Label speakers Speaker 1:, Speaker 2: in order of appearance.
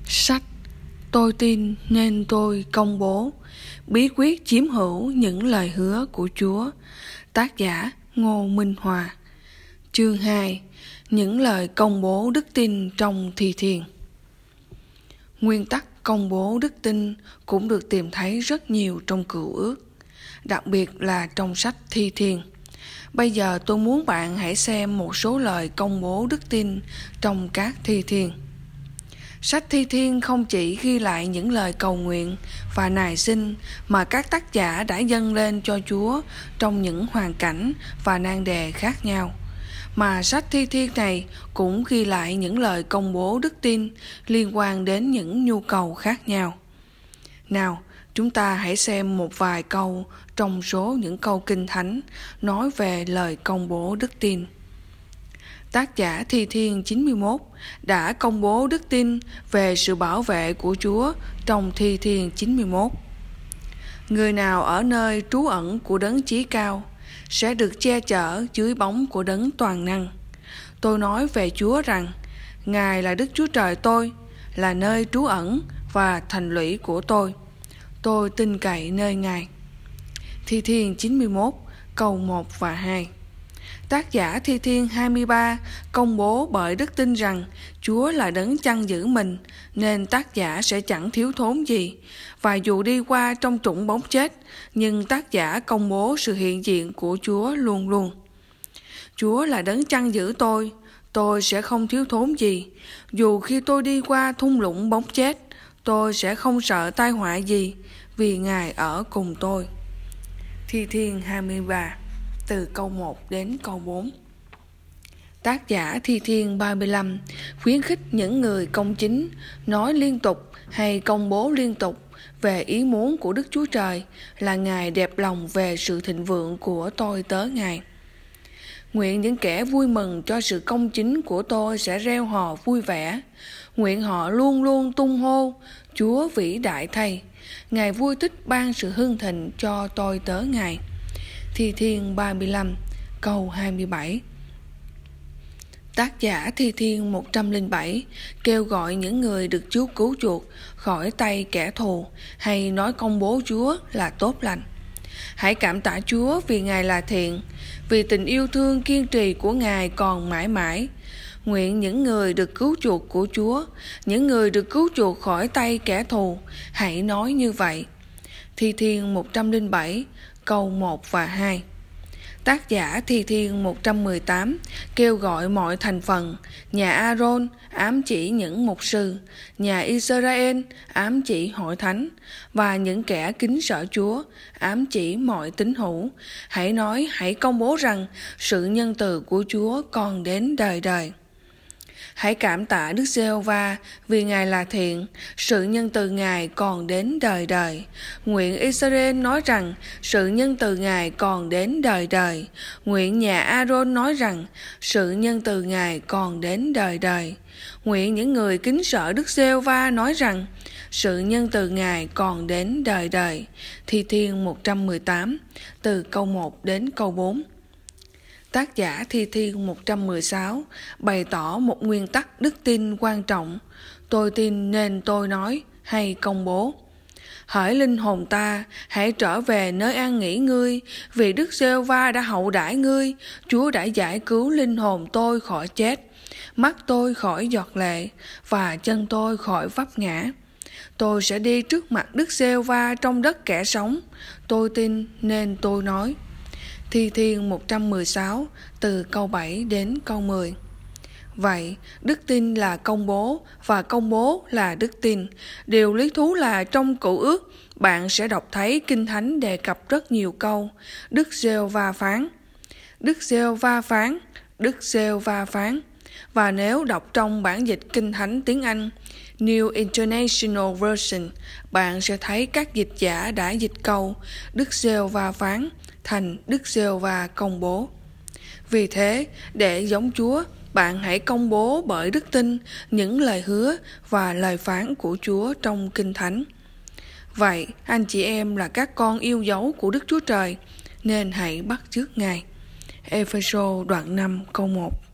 Speaker 1: Sách Tôi tin nên tôi công bố. Bí quyết chiếm hữu những lời hứa của Chúa. Tác giả Ngô Minh Hòa. Chương 2. Những lời công bố đức tin trong thi thiền. Nguyên tắc công bố đức tin cũng được tìm thấy rất nhiều trong Cựu Ước, đặc biệt là trong sách Thi Thiên. Bây giờ tôi muốn bạn hãy xem một số lời công bố đức tin trong các Thi Thiên. Sách Thi Thiên không chỉ ghi lại những lời cầu nguyện và nài xin mà các tác giả đã dâng lên cho Chúa trong những hoàn cảnh và nan đề khác nhau, mà sách Thi Thiên này cũng ghi lại những lời công bố đức tin liên quan đến những nhu cầu khác nhau. Nào, chúng ta hãy xem một vài câu trong số những câu Kinh Thánh nói về lời công bố đức tin. Tác giả Thi Thiên 91 đã công bố đức tin về sự bảo vệ của Chúa trong Thi Thiên 91. Người nào ở nơi trú ẩn của Đấng Chí Cao sẽ được che chở dưới bóng của Đấng Toàn Năng. Tôi nói về Chúa rằng, Ngài là Đức Chúa Trời tôi, là nơi trú ẩn và thành lũy của tôi. Tôi tin cậy nơi Ngài. Thi Thiên 91 câu 1 và 2. Tác giả Thi Thiên 23 công bố bởi đức tin rằng Chúa là Đấng chăn giữ mình, nên tác giả sẽ chẳng thiếu thốn gì. Và dù đi qua trong trũng bóng chết, nhưng tác giả công bố sự hiện diện của Chúa luôn luôn. Chúa là Đấng chăn giữ tôi sẽ không thiếu thốn gì. Dù khi tôi đi qua thung lũng bóng chết, tôi sẽ không sợ tai họa gì, vì Ngài ở cùng tôi. Thi Thiên 23 từ câu 1 đến câu 4. Tác giả Thi Thiên 35 khuyến khích những người công chính nói liên tục hay công bố liên tục về ý muốn của Đức Chúa Trời là Ngài đẹp lòng về sự thịnh vượng của tôi tớ Ngài. Nguyện những kẻ vui mừng cho sự công chính của tôi sẽ reo hò vui vẻ. Nguyện họ luôn luôn tung hô, Chúa vĩ đại thay. Ngài vui thích ban sự hưng thịnh cho tôi tớ Ngài. Thi Thiên 35 câu 27. Tác giả Thi Thiên 107 kêu gọi những người được Chúa cứu chuộc khỏi tay kẻ thù hay nói công bố Chúa là tốt lành. Hãy cảm tạ Chúa vì Ngài là thiện, vì tình yêu thương kiên trì của Ngài còn mãi mãi. Nguyện những người được cứu chuộc của Chúa, những người được cứu chuộc khỏi tay kẻ thù, hãy nói như vậy. Thi Thiên 107 câu 1 và 2. Tác giả Thi Thiên 118 kêu gọi mọi thành phần, nhà Aaron ám chỉ những mục sư, nhà Israel ám chỉ hội thánh, và những kẻ kính sợ Chúa ám chỉ mọi tín hữu. Hãy công bố rằng sự nhân từ của Chúa còn đến đời đời. Hãy cảm tạ Đức Giê-hô-va vì Ngài là thiện, sự nhân từ Ngài còn đến đời đời. Nguyện Israel nói rằng sự nhân từ Ngài còn đến đời đời. Nguyện nhà Aaron nói rằng sự nhân từ Ngài còn đến đời đời. Nguyện những người kính sợ Đức Giê-hô-va nói rằng sự nhân từ Ngài còn đến đời đời. Thi Thiên 118 từ câu 1 đến câu 4. Tác giả Thi Thiên 116 bày tỏ một nguyên tắc đức tin quan trọng. Tôi tin nên tôi nói hay công bố. Hỡi linh hồn ta, hãy trở về nơi an nghỉ ngươi, vì Đức Giê-hô-va đã hậu đãi ngươi. Chúa đã giải cứu linh hồn tôi khỏi chết, mắt tôi khỏi giọt lệ, và chân tôi khỏi vấp ngã. Tôi sẽ đi trước mặt Đức Giê-hô-va trong đất kẻ sống. Tôi tin nên tôi nói. Thi Thiên 116 từ câu 7 đến câu 10. Vậy, đức tin là công bố và công bố là đức tin. Điều lý thú là trong Cựu Ước, bạn sẽ đọc thấy Kinh Thánh đề cập rất nhiều câu Đức Giê-hô-va phán, Đức Giê-hô-va phán, Đức Giê-hô-va phán. Và nếu đọc trong bản dịch Kinh Thánh tiếng Anh New International Version, bạn sẽ thấy các dịch giả đã dịch câu Đức Giê-hô-va phán thành Đức Giê-hô-va công bố. Vì thế, để giống Chúa, bạn hãy công bố bởi đức tin những lời hứa và lời phán của Chúa trong Kinh Thánh. Vậy, anh chị em là các con yêu dấu của Đức Chúa Trời, nên hãy bắt chước Ngài. Ê-phê-sô đoạn 5 câu 1.